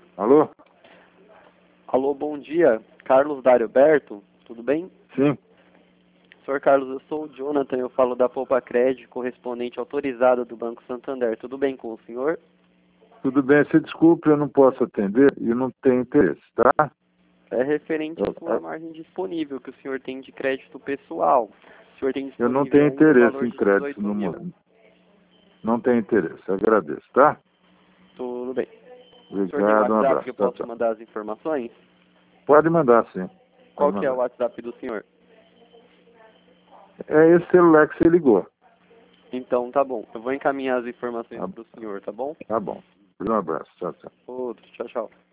Alô? Alô, bom dia. Carlos Darioberto, tudo bem? Sim. Senhor Carlos, eu sou o Jonathan, eu falo da Poupa Crédito, correspondente autorizada do Banco Santander. Tudo bem com o senhor? Tudo bem, se desculpe, eu não posso atender e não tenho interesse, tá? É referente à sua margem disponível que o senhor tem de crédito pessoal. O senhor tem Eu não disponível tenho ainda o interesse valor em de crédito 18 no mil. momento. Não tenho interesse, agradeço, tá? Tudo bem. O senhor tem Obrigado, um WhatsApp que abraço. eu Tchau, posso tchau. mandar as informações? Pode mandar, sim. Pode Qual que é o mandar. WhatsApp do senhor? É esse celular que você ligou. Então, tá bom. Eu vou encaminhar as informações Tá, para o senhor, tá bom? tá bom. Um abraço. Tchau, tchau. Outro, tchau, tchau.